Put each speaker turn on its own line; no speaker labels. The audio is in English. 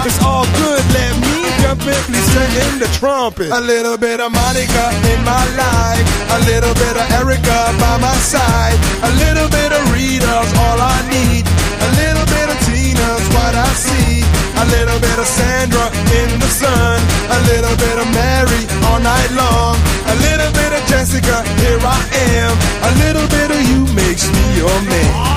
it's all good, let me perfectly sing the trumpet. A little bit of Monica in my life, a little bit of Erica by my side, a little bit of Rita's all I need, a little bit of Tina's what I see, a little bit of Sandra in the sun, a little bit of Mary all night long, a little bit of Jessica, here I am, a little bit of you makes me your man.